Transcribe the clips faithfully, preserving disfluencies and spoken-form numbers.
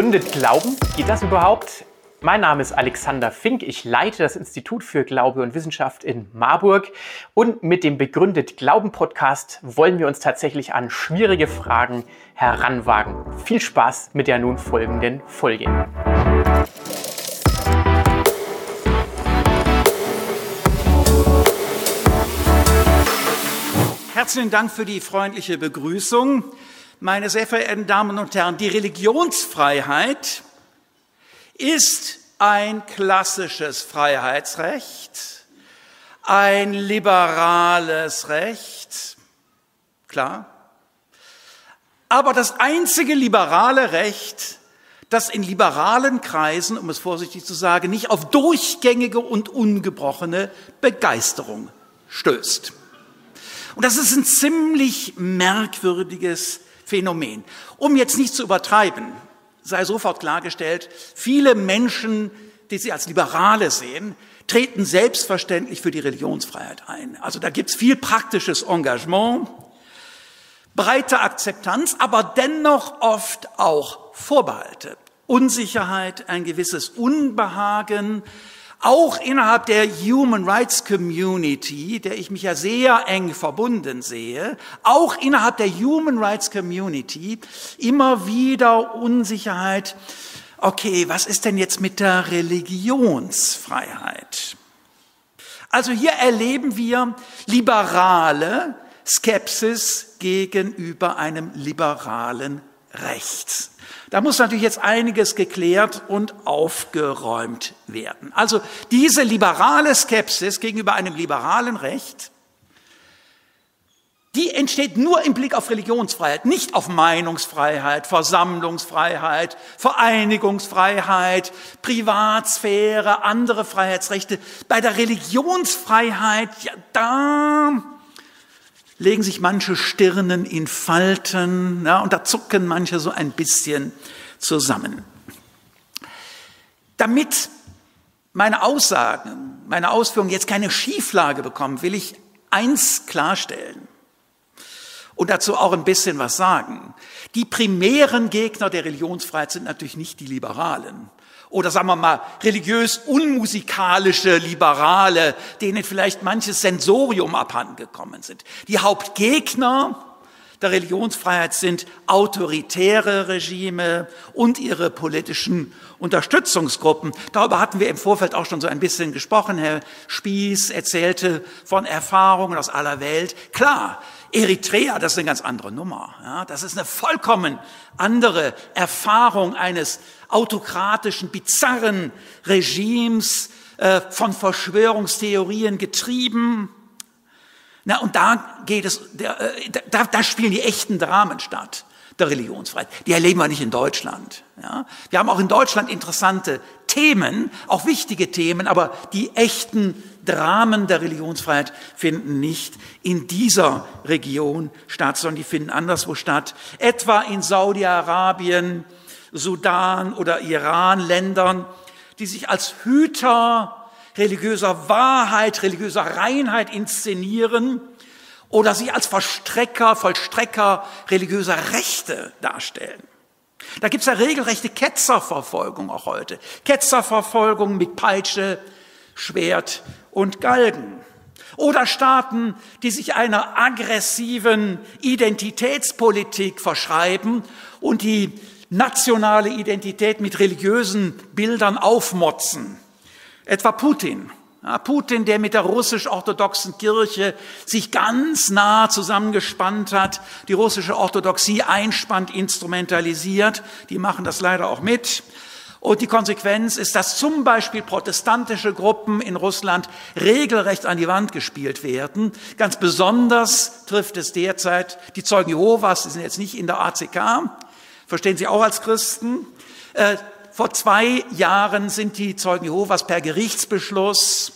Begründet Glauben? Geht das überhaupt? Mein Name ist Alexander Fink. Ich leite das Institut für Glaube und Wissenschaft in Marburg. Und mit dem Begründet Glauben Podcast wollen wir uns tatsächlich an schwierige Fragen heranwagen. Viel Spaß mit der nun folgenden Folge. Herzlichen Dank für die freundliche Begrüßung. Meine sehr verehrten Damen und Herren, die Religionsfreiheit ist ein klassisches Freiheitsrecht, ein liberales Recht, klar. Aber das einzige liberale Recht, das in liberalen Kreisen, um es vorsichtig zu sagen, nicht auf durchgängige und ungebrochene Begeisterung stößt. Und das ist ein ziemlich merkwürdiges Phänomen. Um jetzt nicht zu übertreiben, sei sofort klargestellt, viele Menschen, die sie als Liberale sehen, treten selbstverständlich für die Religionsfreiheit ein. Also da gibt's viel praktisches Engagement, breite Akzeptanz, aber dennoch oft auch Vorbehalte, Unsicherheit, ein gewisses Unbehagen, auch innerhalb der Human Rights Community, der ich mich ja sehr eng verbunden sehe, auch innerhalb der Human Rights Community immer wieder Unsicherheit. Okay, was ist denn jetzt mit der Religionsfreiheit? Also hier erleben wir liberale Skepsis gegenüber einem liberalen Recht. Da muss natürlich jetzt einiges geklärt und aufgeräumt werden. Also diese liberale Skepsis gegenüber einem liberalen Recht, die entsteht nur im Blick auf Religionsfreiheit, nicht auf Meinungsfreiheit, Versammlungsfreiheit, Vereinigungsfreiheit, Privatsphäre, andere Freiheitsrechte. Bei der Religionsfreiheit, ja, da legen sich manche Stirnen in Falten, ja, und da zucken manche so ein bisschen zusammen. Damit meine Aussagen, meine Ausführungen jetzt keine Schieflage bekommen, will ich eins klarstellen und dazu auch ein bisschen was sagen. Die primären Gegner der Religionsfreiheit sind natürlich nicht die Liberalen. Oder sagen wir mal, religiös unmusikalische Liberale, denen vielleicht manches Sensorium abhandengekommen sind. Die Hauptgegner der Religionsfreiheit sind autoritäre Regime und ihre politischen Unterstützungsgruppen. Darüber hatten wir im Vorfeld auch schon so ein bisschen gesprochen. Herr Spieß erzählte von Erfahrungen aus aller Welt. Klar, Eritrea, das ist eine ganz andere Nummer. Ja, das ist eine vollkommen andere Erfahrung eines autokratischen, bizarren Regimes, äh, von Verschwörungstheorien getrieben. Na, und da geht es, da, da, da spielen die echten Dramen statt, der Religionsfreiheit. Die erleben wir nicht in Deutschland. Ja? Wir haben auch in Deutschland interessante Themen, auch wichtige Themen, aber die echten Dramen der Religionsfreiheit finden nicht in dieser Region statt, sondern die finden anderswo statt. Etwa in Saudi-Arabien, Sudan oder Iran, Ländern, die sich als Hüter religiöser Wahrheit, religiöser Reinheit inszenieren oder sie als Verstrecker, Vollstrecker religiöser Rechte darstellen. Da gibt es ja regelrechte Ketzerverfolgung auch heute. Ketzerverfolgung mit Peitsche, Schwert und Galgen. Oder Staaten, die sich einer aggressiven Identitätspolitik verschreiben und die nationale Identität mit religiösen Bildern aufmotzen. Etwa Putin. Ja, Putin, der mit der russisch-orthodoxen Kirche sich ganz nah zusammengespannt hat, die russische Orthodoxie einspannt, instrumentalisiert. Die machen das leider auch mit. Und die Konsequenz ist, dass zum Beispiel protestantische Gruppen in Russland regelrecht an die Wand gespielt werden. Ganz besonders trifft es derzeit die Zeugen Jehovas, die sind jetzt nicht in der A C K, verstehen Sie auch als Christen. Äh, vor zwei Jahren sind die Zeugen Jehovas per Gerichtsbeschluss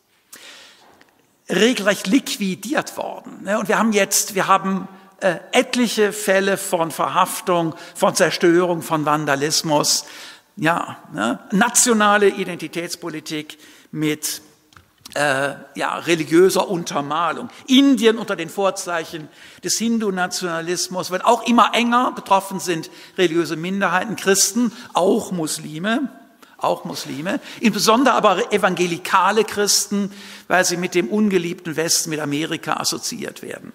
regelrecht liquidiert worden. Und wir haben jetzt, wir haben äh, etliche Fälle von Verhaftung, von Zerstörung, von Vandalismus. Ja, ne? Nationale Identitätspolitik mit äh, ja, religiöser Untermalung. Indien unter den Vorzeichen des Hindu-Nationalismus wird auch immer enger. Betroffen sind religiöse Minderheiten, Christen, auch Muslime. Auch Muslime, insbesondere aber evangelikale Christen, weil sie mit dem ungeliebten Westen, mit Amerika assoziiert werden.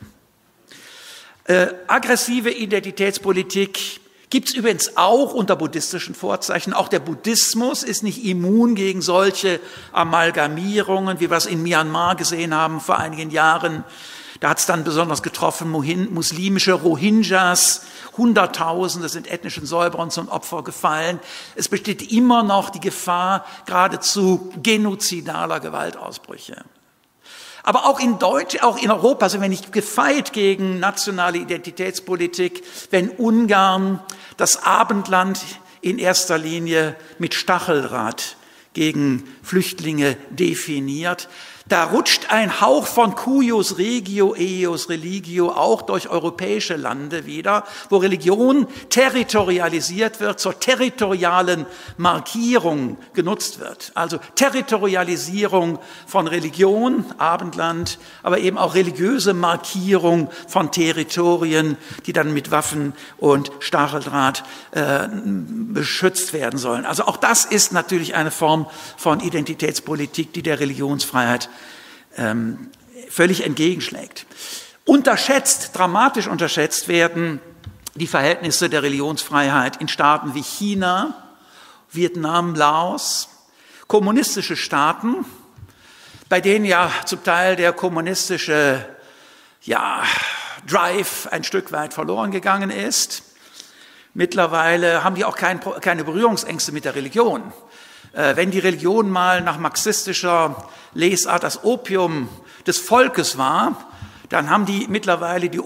Äh, aggressive Identitätspolitik gibt es übrigens auch unter buddhistischen Vorzeichen. Auch der Buddhismus ist nicht immun gegen solche Amalgamierungen, wie wir es in Myanmar gesehen haben vor einigen Jahren. Da hat es dann besonders getroffen, muslimische Rohingyas, Hunderttausende sind ethnischen Säuberern zum Opfer gefallen. Es besteht immer noch die Gefahr geradezu genozidaler Gewaltausbrüche. Aber auch in Deutsch, auch in Europa sind wir nicht gefeit gegen nationale Identitätspolitik, wenn Ungarn das Abendland in erster Linie mit Stacheldraht gegen Flüchtlinge definiert. Da rutscht ein Hauch von cuius regio, eius religio auch durch europäische Lande wieder, wo Religion territorialisiert wird, zur territorialen Markierung genutzt wird. Also Territorialisierung von Religion, Abendland, aber eben auch religiöse Markierung von Territorien, die dann mit Waffen und Stacheldraht äh, beschützt werden sollen. Also auch das ist natürlich eine Form von Identitätspolitik, die der Religionsfreiheit Ähm, völlig entgegenschlägt. Unterschätzt, dramatisch unterschätzt werden die Verhältnisse der Religionsfreiheit in Staaten wie China, Vietnam, Laos, kommunistische Staaten, bei denen ja zum Teil der kommunistische ja, Drive ein Stück weit verloren gegangen ist. Mittlerweile haben die auch kein, keine Berührungsängste mit der Religion. Wenn die Religion mal nach marxistischer Lesart das Opium des Volkes war, dann haben die mittlerweile die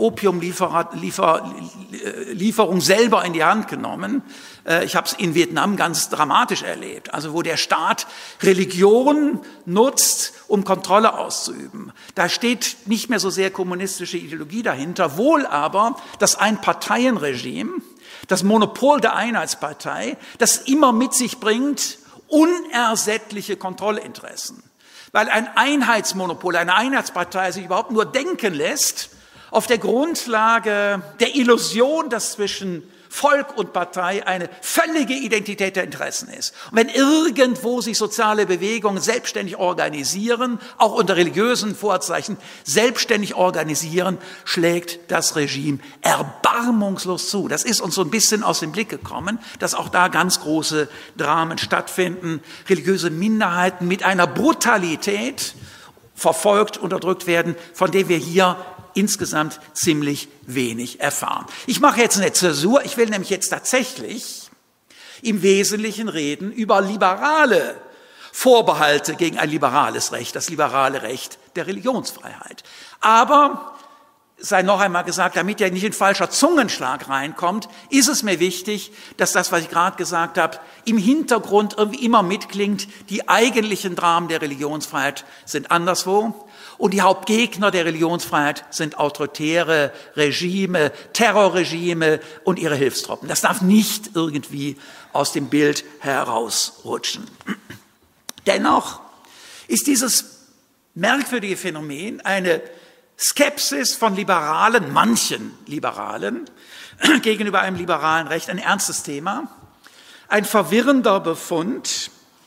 Opiumlieferung selber in die Hand genommen. Ich habe es in Vietnam ganz dramatisch erlebt, also wo der Staat Religion nutzt, um Kontrolle auszuüben. Da steht nicht mehr so sehr kommunistische Ideologie dahinter, wohl aber das Einparteienregime, das Monopol der Einheitspartei, das immer mit sich bringt, unersättliche Kontrollinteressen. Weil ein Einheitsmonopol, eine Einheitspartei sich überhaupt nur denken lässt, auf der Grundlage der Illusion, dass zwischen Volk und Partei eine völlige Identität der Interessen ist. Und wenn irgendwo sich soziale Bewegungen selbstständig organisieren, auch unter religiösen Vorzeichen selbstständig organisieren, schlägt das Regime erbarmungslos zu. Das ist uns so ein bisschen aus dem Blick gekommen, dass auch da ganz große Dramen stattfinden, religiöse Minderheiten mit einer Brutalität verfolgt, unterdrückt werden, von der wir hier insgesamt ziemlich wenig erfahren. Ich mache jetzt eine Zäsur. Ich will nämlich jetzt tatsächlich im Wesentlichen reden über liberale Vorbehalte gegen ein liberales Recht, das liberale Recht der Religionsfreiheit. Aber, sei noch einmal gesagt, damit ja nicht ein falscher Zungenschlag reinkommt, ist es mir wichtig, dass das, was ich gerade gesagt habe, im Hintergrund irgendwie immer mitklingt. Die eigentlichen Dramen der Religionsfreiheit sind anderswo. Und die Hauptgegner der Religionsfreiheit sind autoritäre Regime, Terrorregime und ihre Hilfstruppen. Das darf nicht irgendwie aus dem Bild herausrutschen. Dennoch ist dieses merkwürdige Phänomen eine Skepsis von Liberalen, manchen Liberalen, gegenüber einem liberalen Recht ein ernstes Thema, ein verwirrender Befund.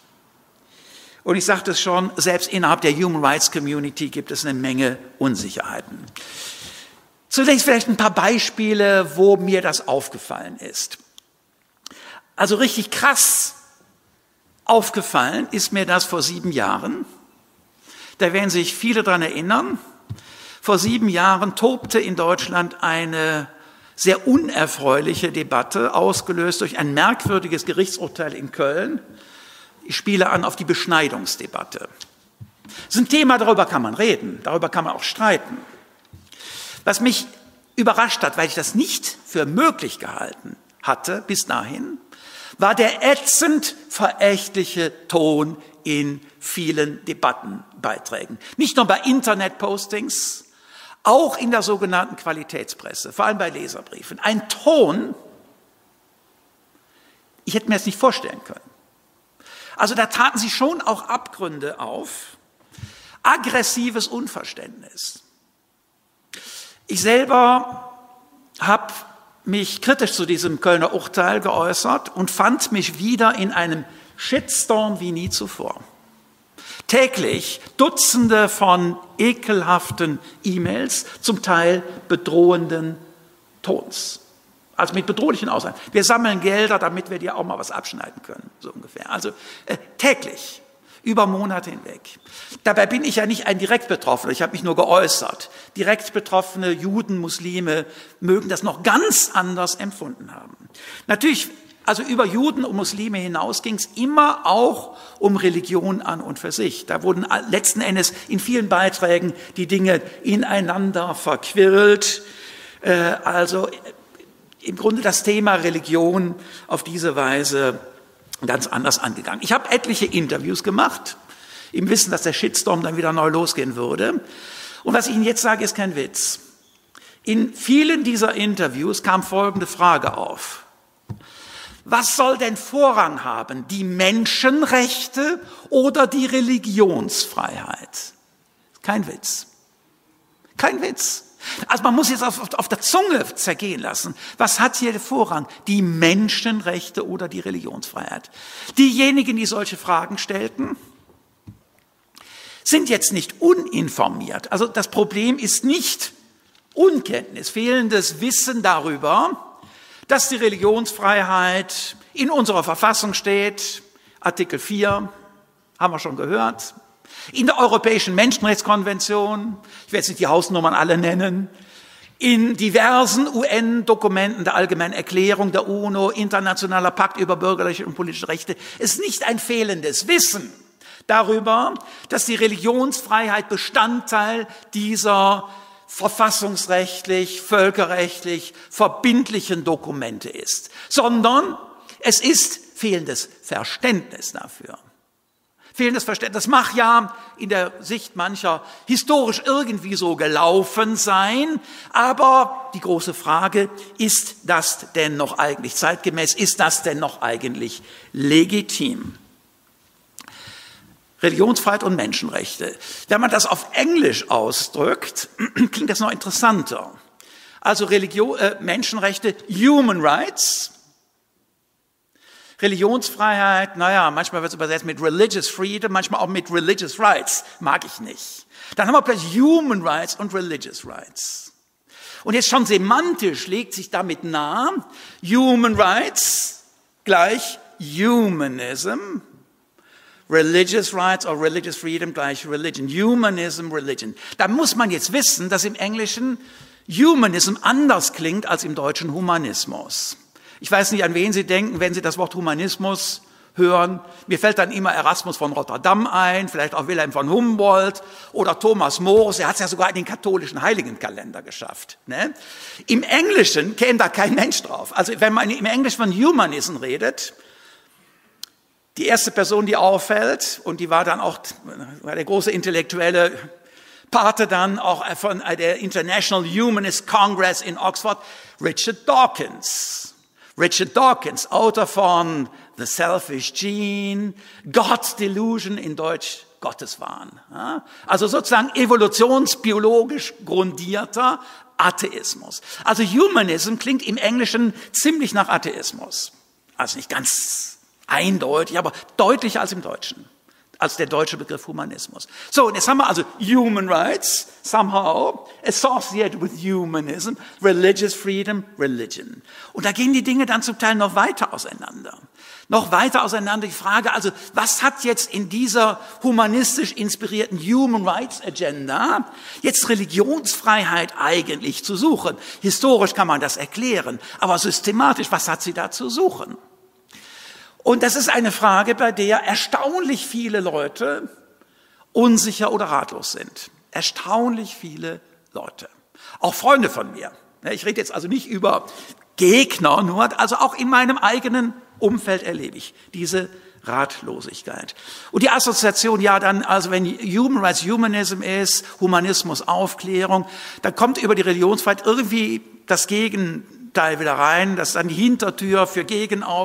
Und ich sagte es schon, selbst innerhalb der Human Rights Community gibt es eine Menge Unsicherheiten. Zunächst vielleicht ein paar Beispiele, wo mir das aufgefallen ist. Also richtig krass aufgefallen ist mir das vor sieben Jahren. Da werden sich viele daran erinnern. Vor sieben Jahren tobte in Deutschland eine sehr unerfreuliche Debatte, ausgelöst durch ein merkwürdiges Gerichtsurteil in Köln. Ich spiele an auf die Beschneidungsdebatte. Das ist ein Thema, darüber kann man reden, darüber kann man auch streiten. Was mich überrascht hat, weil ich das nicht für möglich gehalten hatte bis dahin, war der ätzend verächtliche Ton in vielen Debattenbeiträgen. Nicht nur bei Internetpostings, auch in der sogenannten Qualitätspresse, vor allem bei Leserbriefen. Ein Ton, ich hätte mir das nicht vorstellen können. Also da taten sich schon auch Abgründe auf. aggressives Unverständnis. Ich selber habe mich kritisch zu diesem Kölner Urteil geäußert und fand mich wieder in einem Shitstorm wie nie zuvor. Täglich Dutzende von ekelhaften E-Mails, zum Teil bedrohenden Tons. Also mit bedrohlichen Aussagen. Wir sammeln Gelder, damit wir dir auch mal was abschneiden können, so ungefähr. Also äh, täglich, über Monate hinweg. Dabei bin ich ja nicht ein direkt Betroffener, ich habe mich nur geäußert. Direkt Betroffene Juden, Muslime mögen das noch ganz anders empfunden haben. Natürlich, also über Juden und Muslime hinaus ging es immer auch um Religion an und für sich. Da wurden letzten Endes in vielen Beiträgen die Dinge ineinander verquirlt. Äh, also im Grunde das Thema Religion auf diese Weise ganz anders angegangen. Ich habe etliche Interviews gemacht, im Wissen, dass der Shitstorm dann wieder neu losgehen würde. Und was ich Ihnen jetzt sage, ist kein Witz. In vielen dieser Interviews kam folgende Frage auf. Was soll denn Vorrang haben, die Menschenrechte oder die Religionsfreiheit? Kein Witz. Kein Witz. Also man muss jetzt auf, auf der Zunge zergehen lassen. Was hat hier Vorrang? Die Menschenrechte oder die Religionsfreiheit? Diejenigen, die solche Fragen stellten, sind jetzt nicht uninformiert. Also das Problem ist nicht Unkenntnis, fehlendes Wissen darüber, dass die Religionsfreiheit in unserer Verfassung steht, Artikel vier, haben wir schon gehört, in der Europäischen Menschenrechtskonvention, ich werde jetzt nicht die Hausnummern alle nennen, in diversen U N-Dokumenten der Allgemeinen Erklärung der UNO, Internationaler Pakt über bürgerliche und politische Rechte, ist nicht ein fehlendes Wissen darüber, dass die Religionsfreiheit Bestandteil dieser verfassungsrechtlich, völkerrechtlich verbindlichen Dokumente ist, sondern es ist fehlendes Verständnis dafür. Fehlendes Verständnis. Das mag ja in der Sicht mancher historisch irgendwie so gelaufen sein, aber die große Frage, ist das denn noch eigentlich zeitgemäß? Ist das denn noch eigentlich legitim? Religionsfreiheit und Menschenrechte. Wenn man das auf Englisch ausdrückt, klingt das noch interessanter. Also Religion, äh, Menschenrechte, Human Rights. Religionsfreiheit, naja, manchmal wird es übersetzt mit Religious Freedom, manchmal auch mit Religious Rights, mag ich nicht. Dann haben wir plötzlich Human Rights und Religious Rights. Und jetzt schon semantisch legt sich damit nahe, Human Rights gleich Humanism, Religious Rights or Religious Freedom gleich Religion, Humanism, Religion. Da muss man jetzt wissen, dass im Englischen Humanism anders klingt als im Deutschen Humanismus. Ich weiß nicht, an wen Sie denken, wenn Sie das Wort Humanismus hören. Mir fällt dann immer Erasmus von Rotterdam ein, vielleicht auch Wilhelm von Humboldt oder Thomas More. Er hat es ja sogar in den katholischen Heiligenkalender geschafft. Ne? Im Englischen käme da kein Mensch drauf. Also wenn man im Englischen von Humanism redet, die erste Person, die auffällt, und die war dann auch war der große intellektuelle Pate dann auch von der International Humanist Congress in Oxford, Richard Dawkins. Richard Dawkins, Autor von The Selfish Gene, God's Delusion, in Deutsch Gotteswahn. Also sozusagen evolutionsbiologisch grundierter Atheismus. Also Humanism klingt im Englischen ziemlich nach Atheismus. Also nicht ganz eindeutig, aber deutlicher als im Deutschen, als der deutsche Begriff Humanismus. So, und jetzt haben wir also Human Rights, somehow associated with humanism, religious freedom, religion. Und da gehen die Dinge dann zum Teil noch weiter auseinander. Noch weiter auseinander die Frage, also was hat jetzt in dieser humanistisch inspirierten Human Rights Agenda jetzt Religionsfreiheit eigentlich zu suchen? Historisch kann man das erklären, aber systematisch, was hat sie da zu suchen? Und das ist eine Frage, bei der erstaunlich viele Leute unsicher oder ratlos sind. Erstaunlich viele Leute. Auch Freunde von mir. Ich rede jetzt also nicht über Gegner, nur, also auch in meinem eigenen Umfeld erlebe ich diese Ratlosigkeit. Und die Assoziation, ja dann, also wenn Human Rights Humanism ist, Humanismus Aufklärung, dann kommt über die Religionsfreiheit irgendwie das Gegenteil wieder rein, das ist dann die Hintertür für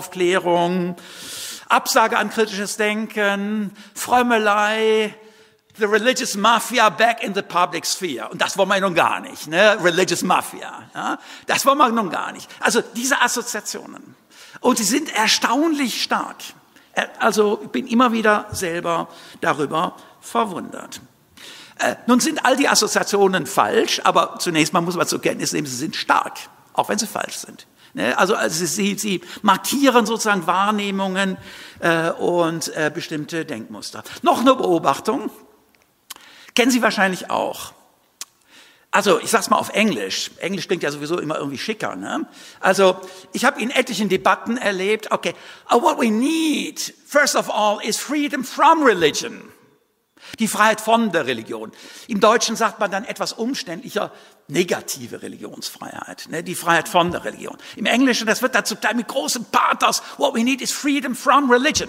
Gegenaufklärung, Absage an kritisches Denken, Frömmelei, the religious mafia back in the public sphere. Und das wollen wir nun gar nicht, ne? Religious mafia. Ja? Das wollen wir nun gar nicht. Also diese Assoziationen. Und sie sind erstaunlich stark. Also ich bin immer wieder selber darüber verwundert. Äh, nun sind all die Assoziationen falsch, aber zunächst mal muss man zur Kenntnis nehmen, sie sind stark, auch wenn sie falsch sind. Ne? Also, also sie, sie markieren sozusagen Wahrnehmungen äh, und äh, bestimmte Denkmuster. Noch eine Beobachtung, kennen Sie wahrscheinlich auch. Also, ich sag's mal auf Englisch. Englisch klingt ja sowieso immer irgendwie schicker, ne? Also, ich habe in etlichen Debatten erlebt, okay, oh, what we need, first of all, is freedom from religion. Die Freiheit von der Religion. Im Deutschen sagt man dann etwas umständlicher, negative Religionsfreiheit, ne? Die Freiheit von der Religion. Im Englischen, das wird dann zum Teil mit großem Pathos, what we need is freedom from religion.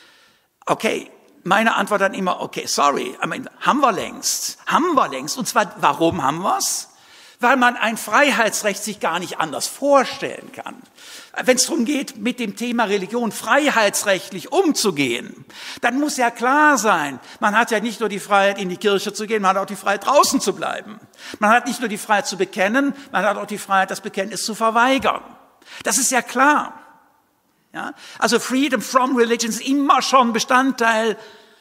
Okay. Meine Antwort dann immer, okay, sorry, I mean, haben wir längst, haben wir längst. Und zwar, warum haben wir's? Weil man ein Freiheitsrecht sich gar nicht anders vorstellen kann. Wenn es darum geht, mit dem Thema Religion freiheitsrechtlich umzugehen, dann muss ja klar sein, man hat ja nicht nur die Freiheit, in die Kirche zu gehen, man hat auch die Freiheit, draußen zu bleiben. Man hat nicht nur die Freiheit zu bekennen, man hat auch die Freiheit, das Bekenntnis zu verweigern. Das ist ja klar. Ja, also Freedom from Religion ist immer schon Bestandteil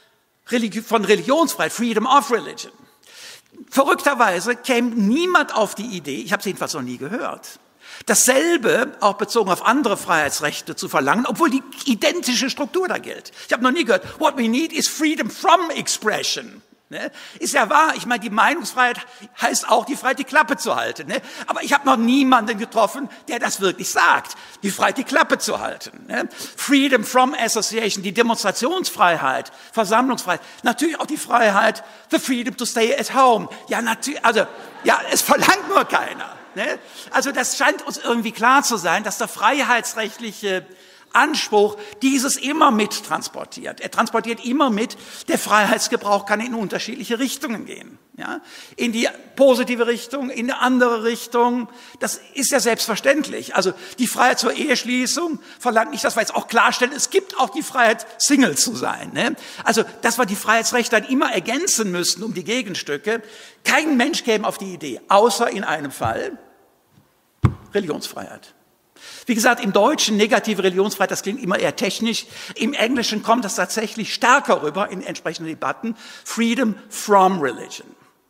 von Religionsfreiheit, Freedom of Religion. Verrückterweise käme niemand auf die Idee, ich habe es jedenfalls noch nie gehört, dasselbe auch bezogen auf andere Freiheitsrechte zu verlangen, obwohl die identische Struktur da gilt. Ich habe noch nie gehört, what we need is freedom from expression. Ne? Ist ja wahr, ich meine, die Meinungsfreiheit heißt auch, die Freiheit, die Klappe zu halten. Ne? Aber ich habe noch niemanden getroffen, der das wirklich sagt, die Freiheit, die Klappe zu halten. Ne? Freedom from association, die Demonstrationsfreiheit, Versammlungsfreiheit, natürlich auch die Freiheit, the freedom to stay at home. Ja, natürlich, also, ja, es verlangt nur keiner. Ne? Also das scheint uns irgendwie klar zu sein, dass der freiheitsrechtliche Anspruch dieses immer mit transportiert. Er transportiert immer mit, der Freiheitsgebrauch kann in unterschiedliche Richtungen gehen. Ja? In die positive Richtung, in eine andere Richtung. Das ist ja selbstverständlich. Also die Freiheit zur Eheschließung verlangt nicht, dass wir jetzt auch klarstellen, es gibt auch die Freiheit, Single zu sein. Ne? Also, dass wir die Freiheitsrechte dann immer ergänzen müssen um die Gegenstücke. Kein Mensch käme auf die Idee, außer in einem Fall, Religionsfreiheit. Wie gesagt, im Deutschen negative Religionsfreiheit, das klingt immer eher technisch. Im Englischen kommt das tatsächlich stärker rüber in entsprechenden Debatten. Freedom from religion.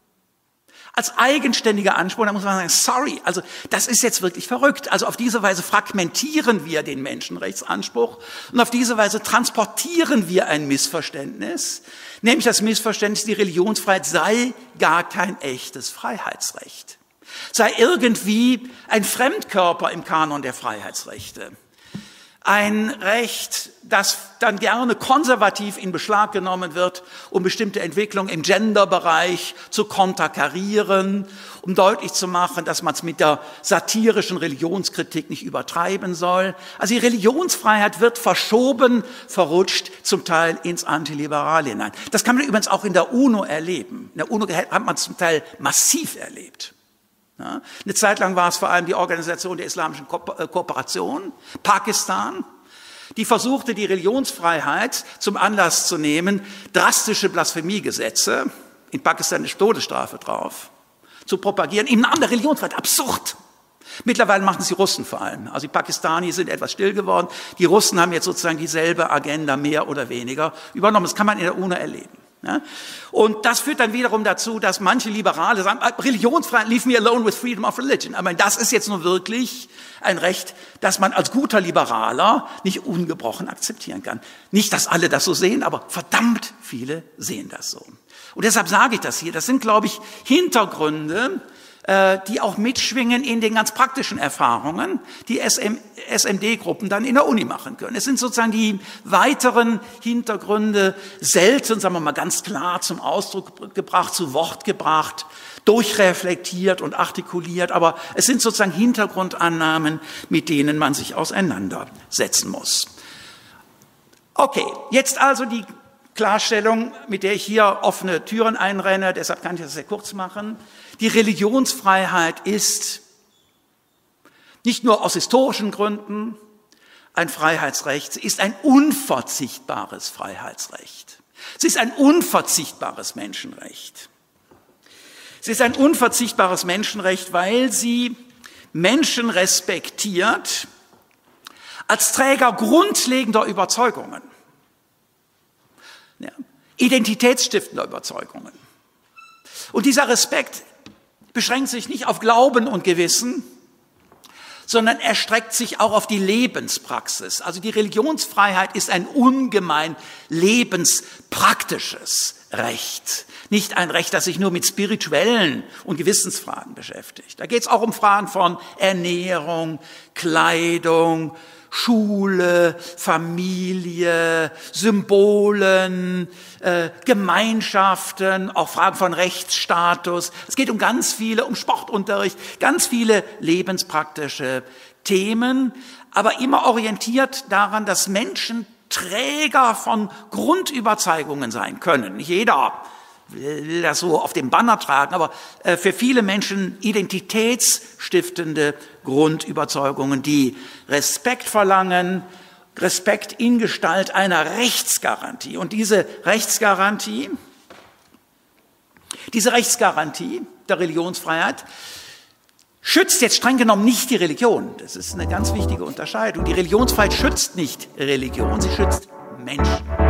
Als eigenständiger Anspruch, da muss man sagen, sorry, also das ist jetzt wirklich verrückt. Also auf diese Weise fragmentieren wir den Menschenrechtsanspruch und auf diese Weise transportieren wir ein Missverständnis, nämlich das Missverständnis, die Religionsfreiheit sei gar kein echtes Freiheitsrecht. Sei irgendwie ein Fremdkörper im Kanon der Freiheitsrechte. Ein Recht, das dann gerne konservativ in Beschlag genommen wird, um bestimmte Entwicklungen im Genderbereich zu konterkarieren, um deutlich zu machen, dass man es mit der satirischen Religionskritik nicht übertreiben soll. Also die Religionsfreiheit wird verschoben, verrutscht, zum Teil ins Antiliberale hinein. Das kann man übrigens auch in der UNO erleben. In der UNO hat man es zum Teil massiv erlebt. Ja, eine Zeit lang war es vor allem die Organisation der Islamischen Ko- äh, Kooperation, Pakistan, die versuchte, die Religionsfreiheit zum Anlass zu nehmen, drastische Blasphemiegesetze, in Pakistan ist Todesstrafe drauf, zu propagieren, im Namen der Religionsfreiheit. Absurd! Mittlerweile machen es die Russen vor allem. Also die Pakistanis sind etwas still geworden. Die Russen haben jetzt sozusagen dieselbe Agenda mehr oder weniger übernommen. Das kann man in der UNO erleben. Ja? Und das führt dann wiederum dazu, dass manche Liberale sagen, Religionsfreiheit, leave me alone with freedom of religion. Aber das ist jetzt nun wirklich ein Recht, das man als guter Liberaler nicht ungebrochen akzeptieren kann. Nicht, dass alle das so sehen, aber verdammt viele sehen das so. Und deshalb sage ich das hier. Das sind, glaube ich, Hintergründe, die auch mitschwingen in den ganz praktischen Erfahrungen, die S M D-Gruppen dann in der Uni machen können. Es sind sozusagen die weiteren Hintergründe, selten, sagen wir mal, ganz klar zum Ausdruck gebracht, zu Wort gebracht, durchreflektiert und artikuliert, aber es sind sozusagen Hintergrundannahmen, mit denen man sich auseinandersetzen muss. Okay, jetzt also die Klarstellung, mit der ich hier offene Türen einrenne, deshalb kann ich das sehr kurz machen. Die Religionsfreiheit ist nicht nur aus historischen Gründen ein Freiheitsrecht, sie ist ein unverzichtbares Freiheitsrecht. Sie ist ein unverzichtbares Menschenrecht. Sie ist ein unverzichtbares Menschenrecht, weil sie Menschen respektiert als Träger grundlegender Überzeugungen, ja, identitätsstiftender Überzeugungen. Und dieser Respekt beschränkt sich nicht auf Glauben und Gewissen, sondern erstreckt sich auch auf die Lebenspraxis. Also die Religionsfreiheit ist ein ungemein lebenspraktisches Recht. Nicht ein Recht, das sich nur mit spirituellen und Gewissensfragen beschäftigt. Da geht es auch um Fragen von Ernährung, Kleidung, Schule, Familie, Symbolen, äh, Gemeinschaften, auch Fragen von Rechtsstatus. Es geht um ganz viele, um Sportunterricht, ganz viele lebenspraktische Themen, aber immer orientiert daran, dass Menschen Träger von Grundüberzeugungen sein können. Nicht jeder will das so auf dem Banner tragen, aber äh, für viele Menschen identitätsstiftende Grundüberzeugungen, die Respekt verlangen, Respekt in Gestalt einer Rechtsgarantie. Und diese Rechtsgarantie, diese Rechtsgarantie der Religionsfreiheit schützt jetzt streng genommen nicht die Religion. Das ist eine ganz wichtige Unterscheidung. Die Religionsfreiheit schützt nicht Religion, sie schützt Menschen.